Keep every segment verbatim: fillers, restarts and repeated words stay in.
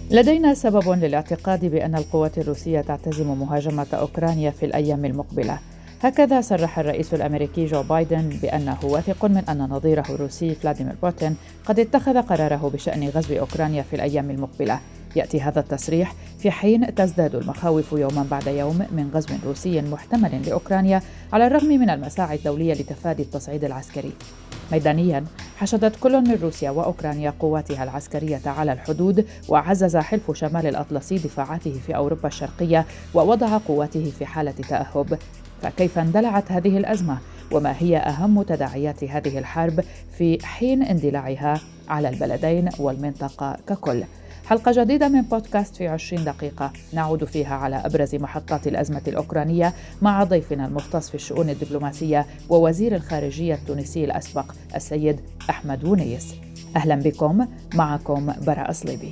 لدينا سبب للاعتقاد بأن القوات الروسية تعتزم مهاجمة أوكرانيا في الأيام المقبلة. هكذا صرح الرئيس الأمريكي جو بايدن بأنه واثق من أن نظيره الروسي فلاديمير بوتين قد اتخذ قراره بشأن غزو أوكرانيا في الأيام المقبلة. يأتي هذا التصريح في حين تزداد المخاوف يوما بعد يوم من غزو روسي محتمل لأوكرانيا على الرغم من المساعي الدولية لتفادي التصعيد العسكري. ميدانياً، حشدت كل من روسيا وأوكرانيا قواتها العسكرية على الحدود، وعزز حلف شمال الأطلسي دفاعاته في أوروبا الشرقية ووضع قواته في حالة تأهب. فكيف اندلعت هذه الأزمة؟ وما هي أهم تداعيات هذه الحرب في حين اندلاعها على البلدين والمنطقة ككل؟ حلقة جديدة من بودكاست في عشرين دقيقة نعود فيها على أبرز محطات الأزمة الأوكرانية مع ضيفنا المختص في الشؤون الدبلوماسية ووزير الخارجية التونسي الأسبق السيد أحمد ونيس. أهلا بكم، معكم براء صليبي.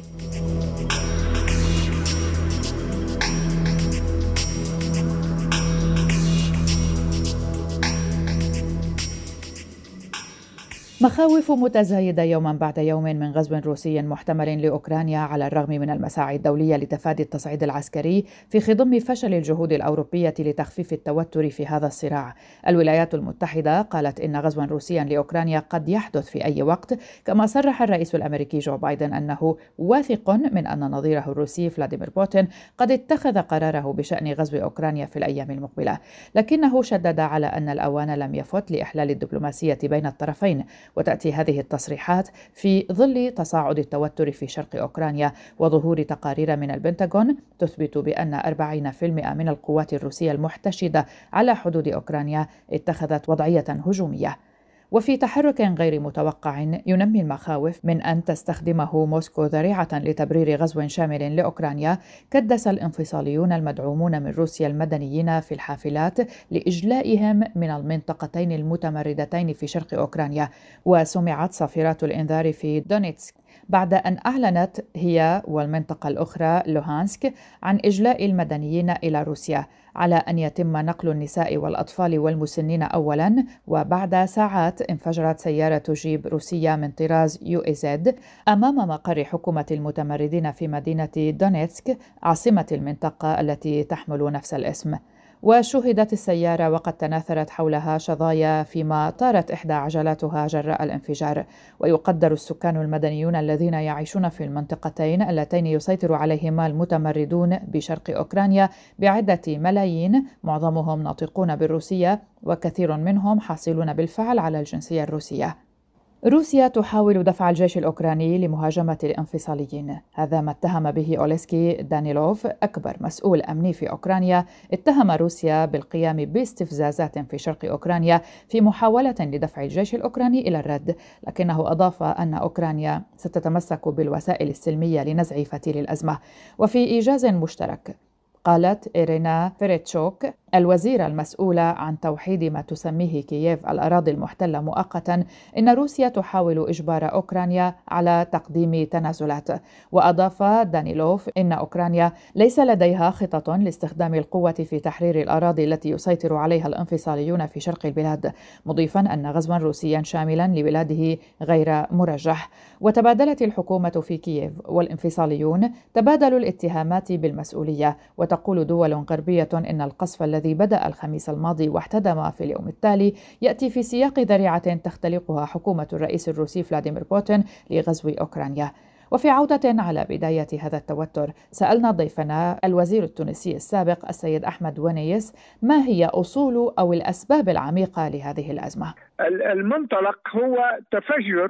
مخاوف متزايدة يوما بعد يوم من غزو روسي محتمل لأوكرانيا على الرغم من المساعي الدولية لتفادي التصعيد العسكري في خضم فشل الجهود الأوروبية لتخفيف التوتر في هذا الصراع. الولايات المتحدة قالت إن غزوا روسيا لأوكرانيا قد يحدث في أي وقت، كما صرح الرئيس الأمريكي جو بايدن أنه واثق من أن نظيره الروسي فلاديمير بوتين قد اتخذ قراره بشأن غزو أوكرانيا في الأيام المقبلة، لكنه شدد على أن الأوان لم يفت لإحلال الدبلوماسية بين الطرفين. وتأتي هذه التصريحات في ظل تصاعد التوتر في شرق أوكرانيا وظهور تقارير من البنتاغون تثبت بأن أربعين بالمئة من القوات الروسية المحتشدة على حدود أوكرانيا اتخذت وضعية هجومية. وفي تحرك غير متوقع ينمي المخاوف من أن تستخدمه موسكو ذريعة لتبرير غزو شامل لأوكرانيا، كدس الانفصاليون المدعومون من روسيا المدنيين في الحافلات لإجلائهم من المنطقتين المتمردتين في شرق أوكرانيا. وسمعت صافرات الإنذار في دونيتسك بعد أن أعلنت هي والمنطقة الأخرى لوهانسك عن إجلاء المدنيين إلى روسيا، على أن يتم نقل النساء والأطفال والمسنين أولاً. وبعد ساعات انفجرت سيارة جيب روسية من طراز يو إي زد أمام مقر حكومة المتمردين في مدينة دونيتسك عاصمة المنطقة التي تحمل نفس الاسم. وشوهدت السيارة وقد تناثرت حولها شظايا فيما طارت إحدى عجلاتها جراء الانفجار. ويقدر السكان المدنيون الذين يعيشون في المنطقتين اللتين يسيطر عليهما المتمردون بشرق أوكرانيا بعدة ملايين، معظمهم ناطقون بالروسية وكثير منهم حاصلون بالفعل على الجنسية الروسية. روسيا تحاول دفع الجيش الأوكراني لمهاجمة الانفصاليين، هذا ما اتهم به أوليسكي دانيلوف أكبر مسؤول أمني في أوكرانيا. اتهم روسيا بالقيام باستفزازات في شرق أوكرانيا في محاولة لدفع الجيش الأوكراني إلى الرد، لكنه أضاف أن أوكرانيا ستتمسك بالوسائل السلمية لنزع فتيل الأزمة. وفي إيجاز مشترك قالت إيرينا فيريتشوك الوزيرة المسؤولة عن توحيد ما تسميه كييف الأراضي المحتلة مؤقتا إن روسيا تحاول إجبار أوكرانيا على تقديم تنازلات. وأضاف دانيلوف إن أوكرانيا ليس لديها خطط لاستخدام القوة في تحرير الأراضي التي يسيطر عليها الانفصاليون في شرق البلاد، مضيفا أن غزوا روسيا شاملا لبلاده غير مرجح. وتبادلت الحكومة في كييف والانفصاليون تبادلوا الاتهامات بالمسؤولية، وتقول دول غربية إن القصف الذي بدأ الخميس الماضي واحتدم في اليوم التالي يأتي في سياق ذريعة تختلقها حكومة الرئيس الروسي فلاديمير بوتين لغزو أوكرانيا. وفي عودة على بداية هذا التوتر، سألنا ضيفنا الوزير التونسي السابق السيد أحمد ونيس ما هي أصول أو الأسباب العميقة لهذه الأزمة؟ المنطلق هو تفجر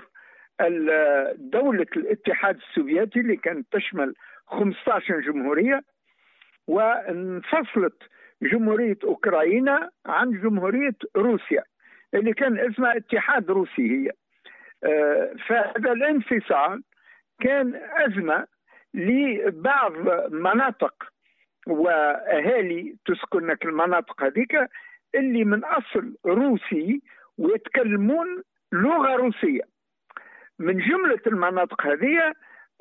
دولة الاتحاد السوفيتي اللي كانت تشمل خمسة عشر جمهورية، وانفصلت جمهورية أوكرانيا عن جمهورية روسيا اللي كان اسمها اتحاد روسي هي. فهذا الانفصال كان أزمة لبعض مناطق وأهالي تسكن المناطق هذيك اللي من أصل روسي ويتكلمون لغة روسية. من جملة المناطق هذه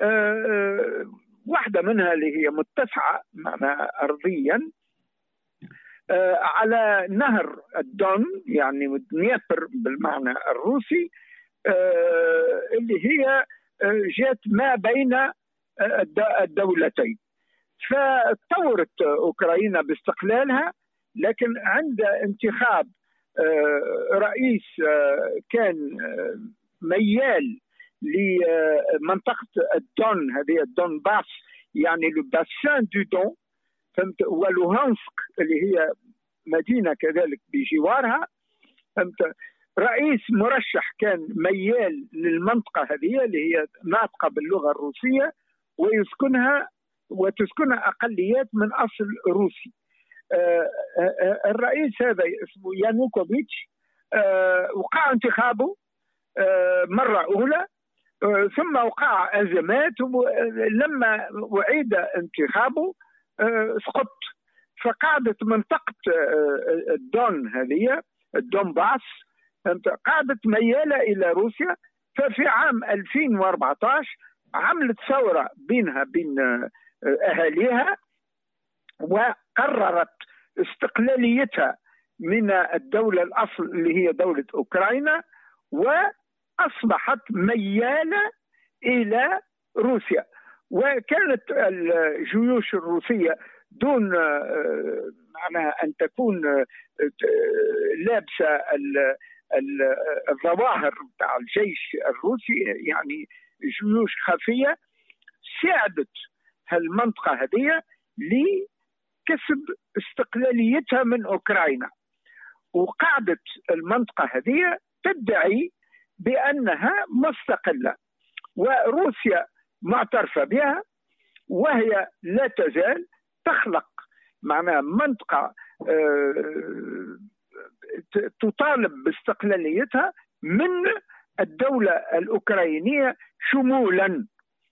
واحدة منها اللي هي متسعة أرضيا على نهر الدون، يعني دنيبر بالمعنى الروسي، اللي هي جات ما بين الدولتين. فطورت أوكرانيا باستقلالها، لكن عند انتخاب رئيس كان ميال لمنطقة الدون، هذه الدونباس يعني الباسان دو دون، فهمت، ولوهانسك اللي هي مدينة كذلك بجوارها، فهمت. رئيس مرشح كان ميال للمنطقة هذه اللي هي ناطقة باللغة الروسية ويسكنها وتسكنها أقليات من أصل روسي. الرئيس هذا اسمه يانوكوفيتش، وقع انتخابه مرة أولى، ثم وقع أزمات، لما أعيد انتخابه سقط. فقعدت منطقة الدون هذه الدونباس قعدت ميالة إلى روسيا. ففي عام ألفين وأربعة عشر عملت ثورة بينها بين أهاليها، وقررت استقلاليتها من الدولة الأصل اللي هي دولة أوكرانيا، وأصبحت ميالة إلى روسيا. وكانت الجيوش الروسية دون معناها أن تكون لابسة الظواهر بتاع الجيش الروسي، يعني جيوش خفية، ساعدت هالمنطقة هذه لكسب استقلاليتها من أوكرانيا. وقعدت المنطقة هذه تدعي بأنها مستقلة، وروسيا معترفة بها، وهي لا تزال تخلق معناها منطقة تطالب باستقلاليتها من الدولة الأوكرانية شمولا.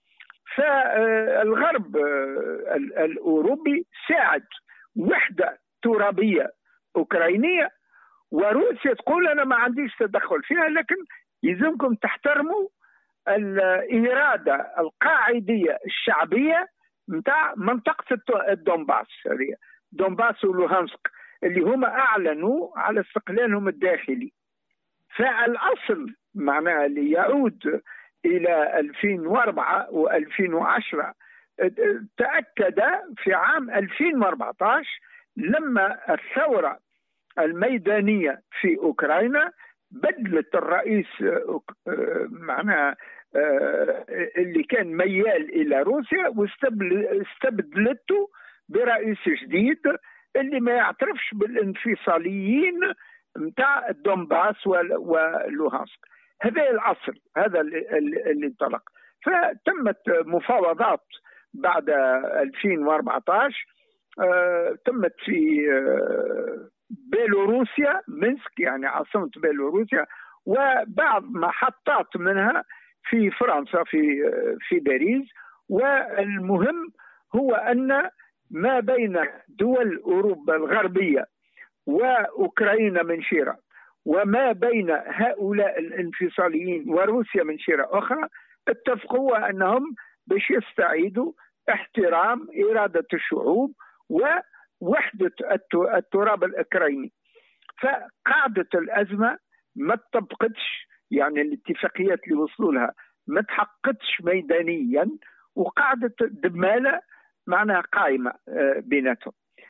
فالغرب الأوروبي ساعد وحدة ترابية أوكرانية، وروسيا تقول أنا ما عنديش تدخل فيها، لكن يلزمكم تحترموا الإرادة القاعدية الشعبية متاع منطقة الدونباس، هذه دونباس ولوهانسك، اللي هما أعلنوا على استقلالهم الداخلي. فالأصل معناها اللي يعود إلى ألفين وأربعة وألفين وعشرة تأكد في عام ألفين وأربعة عشر لما الثورة الميدانية في أوكرانيا بدلت الرئيس معناها اللي كان ميال إلى روسيا واستبدلته برئيس جديد اللي ما يعترفش بالانفصاليين متاع الدونباس ولوهانسك. هذا العصر هذا اللي انطلق. فتمت مفاوضات بعد ألفين وأربعة عشر، آه، تمت في آه، بيلاروسيا، مينسك يعني عاصمة بيلاروسيا، وبعض محطات منها في فرنسا في آه، في باريس. والمهم هو أن ما بين دول أوروبا الغربية وأوكرانيا من شيرة، وما بين هؤلاء الانفصاليين وروسيا من شيرة أخرى، اتفقوا أنهم باش يستعيدوا احترام إرادة الشعوب ووحدة التراب الأوكراني. فقاعدة الأزمة ما تطبقتش، يعني الاتفاقيات اللي وصلوا لها ما تحققتش ميدانيا، وقاعدة دمالة معناها قائمة بيناتهم.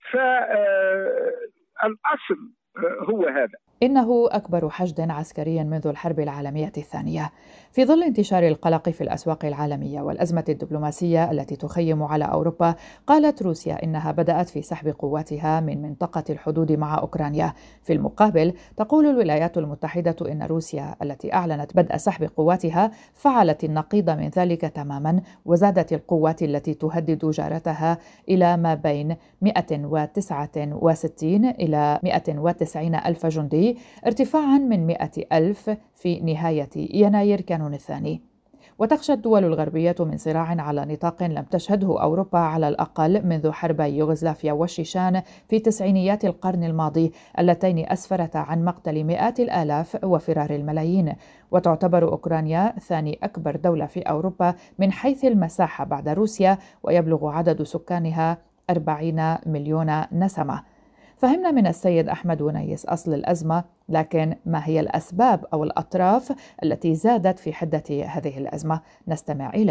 فالأصل هو هذا. إنه أكبر حشد عسكري منذ الحرب العالمية الثانية. في ظل انتشار القلق في الأسواق العالمية والأزمة الدبلوماسية التي تخيم على أوروبا، قالت روسيا إنها بدأت في سحب قواتها من منطقة الحدود مع أوكرانيا. في المقابل تقول الولايات المتحدة إن روسيا التي أعلنت بدء سحب قواتها فعلت النقيض من ذلك تماما، وزادت القوات التي تهدد جارتها إلى ما بين مئة وتسعة وستين إلى مئة وتسعين ألف جندي، ارتفاعا من مئة ألف في نهاية يناير كانون الثاني. وتخشى الدول الغربية من صراع على نطاق لم تشهده أوروبا على الأقل منذ حربي يوغوسلافيا والشيشان في تسعينيات القرن الماضي، اللتين أسفرتا عن مقتل مئات الآلاف وفرار الملايين. وتعتبر أوكرانيا ثاني أكبر دولة في أوروبا من حيث المساحة بعد روسيا، ويبلغ عدد سكانها أربعين مليون نسمة. فهمنا من السيد أحمد ونيس أصل الأزمة، لكن ما هي الأسباب أو الأطراف التي زادت في حدة هذه الأزمة؟ نستمع إليه.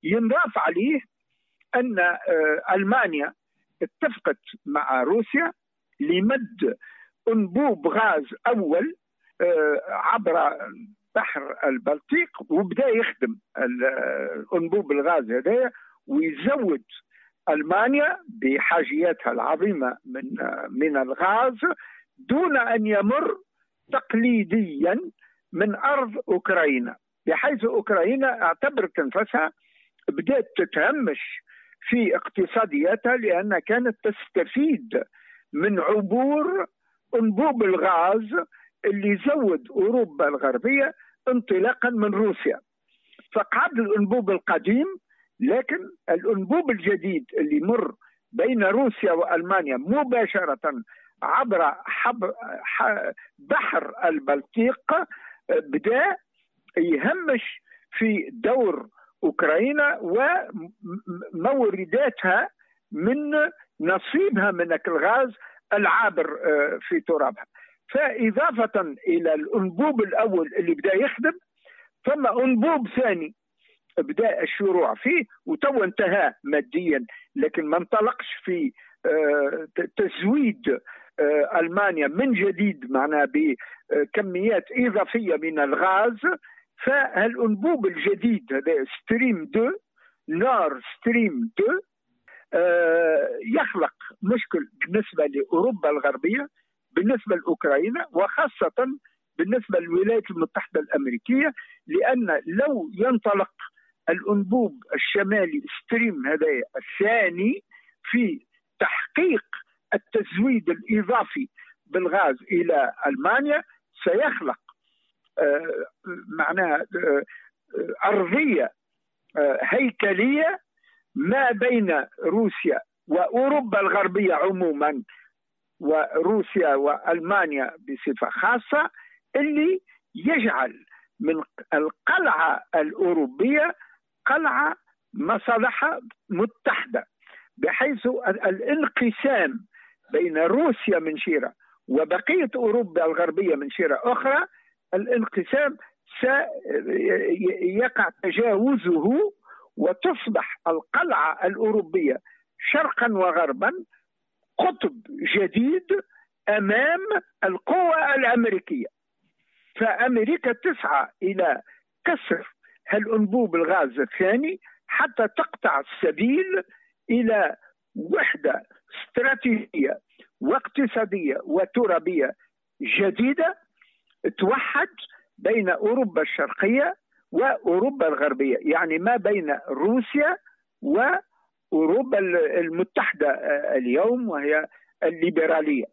ينضاف عليه أن ألمانيا اتفقت مع روسيا لمد أنبوب غاز أول عبر بحر البلطيق، وبدأ يخدم الأنبوب الغاز هذا ويزود ألمانيا بحاجياتها العظيمة من من الغاز دون أن يمر تقليديا من أرض أوكرانيا، بحيث أوكرانيا اعتبرت نفسها بدأت تتهمش في اقتصادياتها لأنها كانت تستفيد من عبور أنبوب الغاز اللي زود أوروبا الغربية انطلاقا من روسيا. فقعد الأنبوب القديم، لكن الأنبوب الجديد اللي مر بين روسيا وألمانيا مباشرة عبر بحر البلطيق بدأ يهمش في دور أوكرانيا ومورداتها من نصيبها من الغاز العابر في ترابها. فإضافة إلى الأنبوب الأول اللي بدأ يخدم، ثم أنبوب ثاني بدأ الشروع فيه وتو انتهى ماديا، لكن ما انطلقش في تزويد ألمانيا من جديد معناها بكميات إضافية من الغاز. فالأنبوب الجديد هذا ستريم اثنين نور ستريم اثنين يخلق مشكل بالنسبة لأوروبا الغربية، بالنسبة لأوكرانيا، وخاصة بالنسبة للولايات المتحدة الأمريكية، لأن لو ينطلق الأنبوب الشمالي ستريم هذا الثاني في تحقيق التزويد الإضافي بالغاز إلى ألمانيا سيخلق آه معناها آه أرضية آه هيكلية ما بين روسيا وأوروبا الغربية عموما وروسيا وألمانيا بصفة خاصة، اللي يجعل من القلعة الأوروبية قلعة مصالحها متحدة، بحيث الانقسام بين روسيا من شيرة وبقية أوروبا الغربية من شيرة أخرى، الانقسام سيقع تجاوزه وتصبح القلعة الأوروبية شرقا وغربا قطب جديد أمام القوى الأمريكية. فأمريكا تسعى إلى كسر هالأنبوب الغاز الثاني حتى تقطع السبيل إلى وحدة استراتيجية واقتصادية وترابية جديدة توحد بين أوروبا الشرقية وأوروبا الغربية، يعني ما بين روسيا وأوروبا المتحدة اليوم وهي الليبرالية.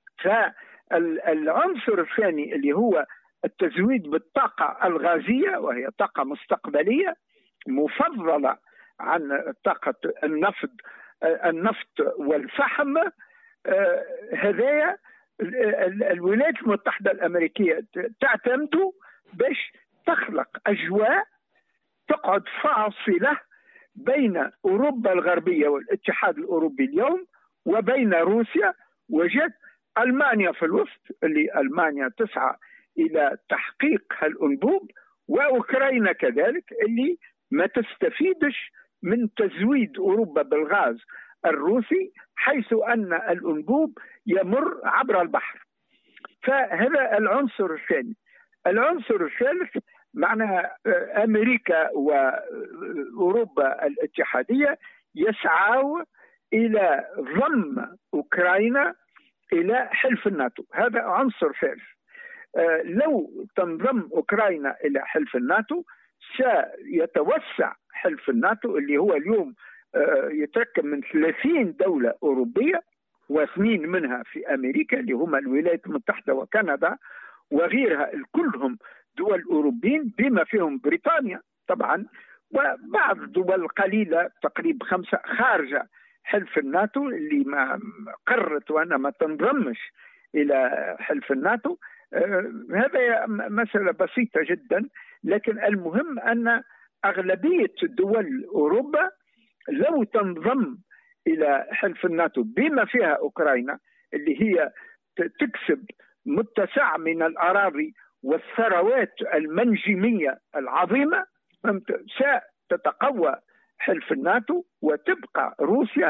فالعنصر الثاني اللي هو التزويد بالطاقة الغازية، وهي طاقة مستقبلية مفضلة عن طاقة النفط النفط والفحم، هذايا الولايات المتحدة الأمريكية تعتمد باش تخلق أجواء تقعد فاصلة بين أوروبا الغربية والاتحاد الأوروبي اليوم وبين روسيا، وجد ألمانيا في الوسط اللي ألمانيا تسعى إلى تحقيق هالأنبوب، وأوكرانيا كذلك اللي ما تستفيدش من تزويد أوروبا بالغاز الروسي، حيث أن الأنبوب يمر عبر البحر. فهذا العنصر الثاني. العنصر الثالث معناها أمريكا وأوروبا الاتحادية يسعوا إلى ضم أوكرانيا إلى حلف الناتو. هذا عنصر ثالث. لو تنضم أوكرانيا إلى حلف الناتو سيتوسع حلف الناتو اللي هو اليوم يتركب من ثلاثين دولة أوروبية، واثنين منها في أمريكا اللي هم الولايات المتحدة وكندا، وغيرها كلهم دول أوروبيين بما فيهم بريطانيا طبعا، وبعض دول قليلة تقريبا خمسة خارجة حلف الناتو اللي ما قررت وأنا ما تنضمش إلى حلف الناتو. آه هذا مسألة بسيطة جدا، لكن المهم أن أغلبية دول أوروبا لو تنضم إلى حلف الناتو بما فيها أوكرانيا اللي هي تكسب متسع من الأراضي والثروات المنجمية العظيمة، ستتقوى حلف الناتو، وتبقى روسيا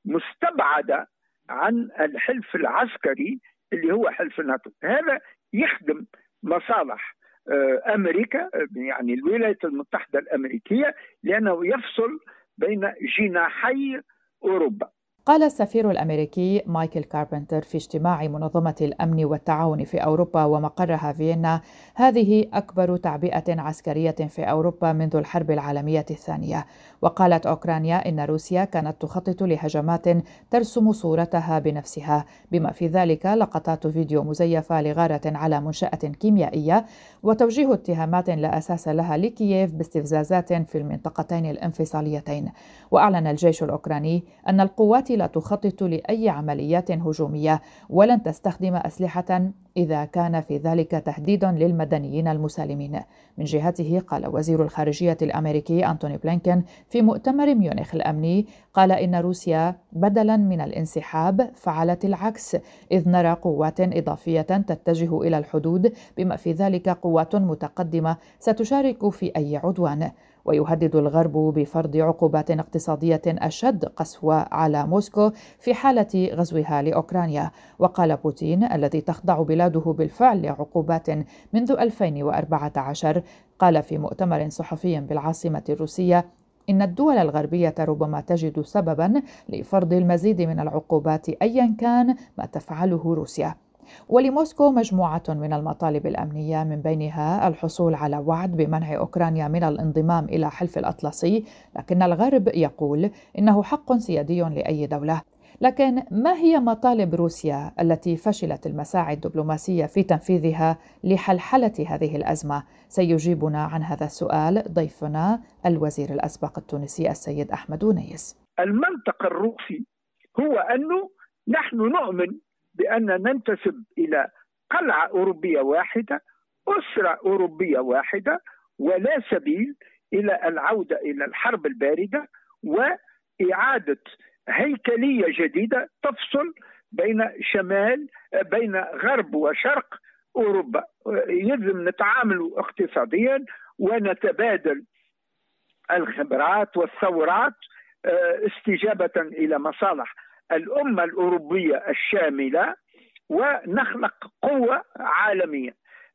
مستبعدة عن الحلف العسكري اللي هو حلف الناتو. هذا يخدم مصالح أمريكا، يعني الولايات المتحدة الأمريكية، لأنه يفصل بين جناحي أوروبا. قال السفير الأمريكي مايكل كاربنتر في اجتماع منظمة الأمن والتعاون في أوروبا ومقرها فيينا: هذه أكبر تعبئة عسكرية في أوروبا منذ الحرب العالمية الثانية. وقالت أوكرانيا إن روسيا كانت تخطط لهجمات ترسم صورتها بنفسها، بما في ذلك لقطات فيديو مزيفة لغارة على منشأة كيميائية، وتوجيه اتهامات لا أساس لها لكييف باستفزازات في المنطقتين الانفصاليتين. وأعلن الجيش الأوكراني أن القوات لا تخطط لأي عمليات هجومية ولن تستخدم أسلحة إذا كان في ذلك تهديد للمدنيين المسالمين. من جهته قال وزير الخارجية الأمريكي أنتوني بلينكن في مؤتمر ميونخ الأمني، قال إن روسيا بدلاً من الانسحاب فعلت العكس، إذ نرى قوات إضافية تتجه إلى الحدود، بما في ذلك قوات متقدمة ستشارك في أي عدوان. ويهدد الغرب بفرض عقوبات اقتصادية أشد قسوة على موسكو في حالة غزوها لأوكرانيا. وقال بوتين الذي تخضع بلاده بالفعل لعقوبات منذ ألفين وأربعة عشر، قال في مؤتمر صحفي بالعاصمة الروسية إن الدول الغربية ربما تجد سبباً لفرض المزيد من العقوبات أياً كان ما تفعله روسيا. ولموسكو مجموعة من المطالب الأمنية، من بينها الحصول على وعد بمنع أوكرانيا من الانضمام إلى حلف الأطلسي، لكن الغرب يقول إنه حق سيادي لأي دولة. لكن ما هي مطالب روسيا التي فشلت المساعي الدبلوماسية في تنفيذها لحلحلة هذه الأزمة؟ سيجيبنا عن هذا السؤال ضيفنا الوزير الأسبق التونسي السيد أحمد ونيس. المنطق الروسي هو أنه نحن نؤمن بأن ننتسب إلى قلعة أوروبية واحدة، أسرة أوروبية واحدة، ولا سبيل إلى العودة إلى الحرب الباردة وإعادة هيكلية جديدة تفصل بين شمال بين غرب وشرق أوروبا. يلزم نتعامل اقتصاديا ونتبادل الخبرات والثورات استجابة إلى مصالح الأمة الأوروبية الشاملة، ونخلق قوة عالمية.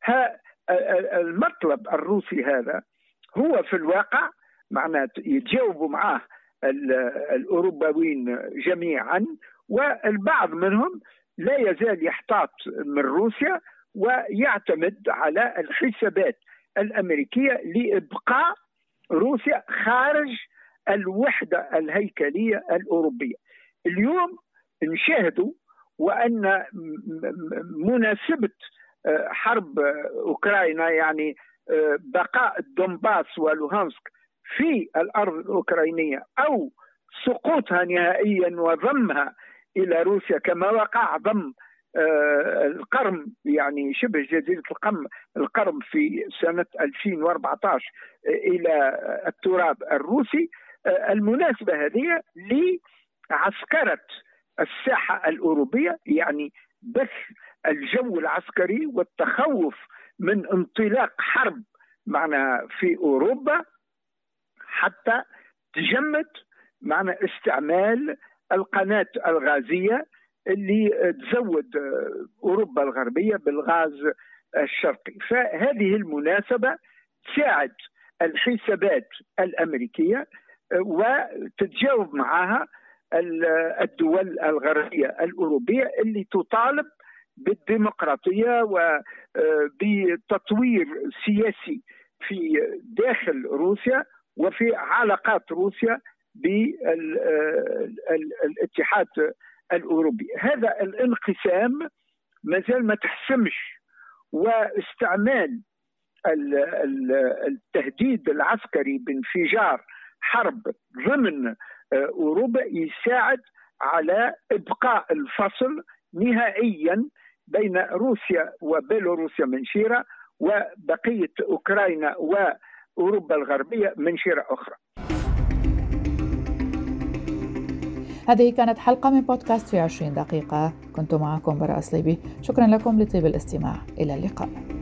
المطلب الروسي هذا هو في الواقع معناته يتجاوبوا معه الأوروبيين جميعا، والبعض منهم لا يزال يحتاط من روسيا ويعتمد على الحسابات الأمريكية لإبقاء روسيا خارج الوحدة الهيكلية الأوروبية. اليوم نشاهدوا وأن مناسبة حرب أوكرانيا، يعني بقاء الدنباس ولوهانسك في الأرض الأوكرانية أو سقوطها نهائيا وضمها إلى روسيا كما وقع ضم القرم، يعني شبه جزيرة القرم القرم في سنة ألفين وأربعة عشر إلى التراب الروسي. المناسبة هذه لعسكرة الساحة الأوروبية، يعني بث الجو العسكري والتخوف من انطلاق حرب معنا في أوروبا، حتى تجمد معنا استعمال القناة الغازية اللي تزود أوروبا الغربية بالغاز الشرقي. فهذه المناسبة تساعد الحسابات الأمريكية وتتجاوب معها الدول الغربية الأوروبية اللي تطالب بالديمقراطية وبتطوير سياسي في داخل روسيا وفي علاقات روسيا بالاتحاد الأوروبي. هذا الانقسام مازال ما تحسمش، واستعمال التهديد العسكري بانفجار حرب ضمن أوروبا يساعد على إبقاء الفصل نهائيا بين روسيا وبيلاروسيا من شيرة وبقية أوكرانيا وأوروبا الغربية من شيرة أخرى. هذه كانت حلقة من بودكاست في عشرين دقيقة، كنت معكم براء صليبي. شكرا لكم لطيب الاستماع، إلى اللقاء.